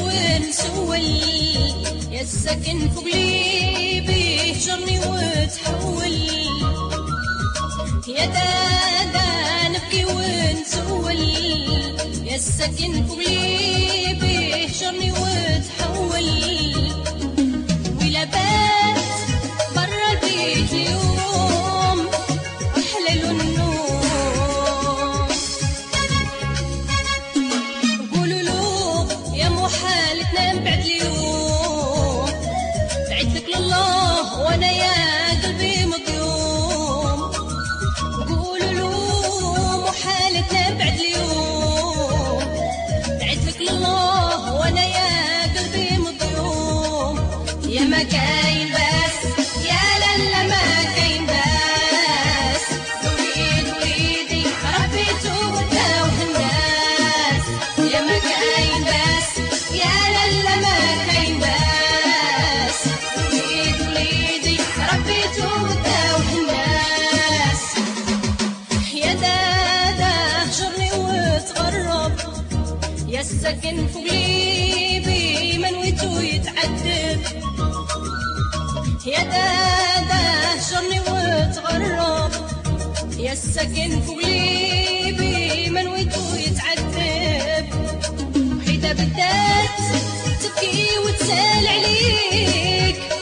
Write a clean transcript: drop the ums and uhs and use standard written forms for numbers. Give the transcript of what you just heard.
ونسول، يا الساكن فوق قلبي هجرني وتحول. يا دادا نبكي ونسول، يا الساكن فوق قلبي هجرني وتحول. ولا بات برا البيت اليوم أحلى له النوم. قولوا له يا محال تنام بعد اليوم، بعدك لله وانا يا قلبي مظلوم. قولوا له محال تنام بعد اليوم، بعدك لله وانا يا قلبي مظلوم. يا ما كاين بس يا لالا ما كاين بس، وليدي ربيتو وداوه الناس. يا ما كاين بس يا لالا ما كاين بس، وليدي ربيتو وداوه الناس. يا دادا هجرني وتغرب، يا الساكن فوق قلبي ما نويتو يتعذب. يا دادا هجرني وتغرب، يا الساكن فوق قلبي ما نويتو يتعذب. وحيدة بدات تبكي وتسال عليك،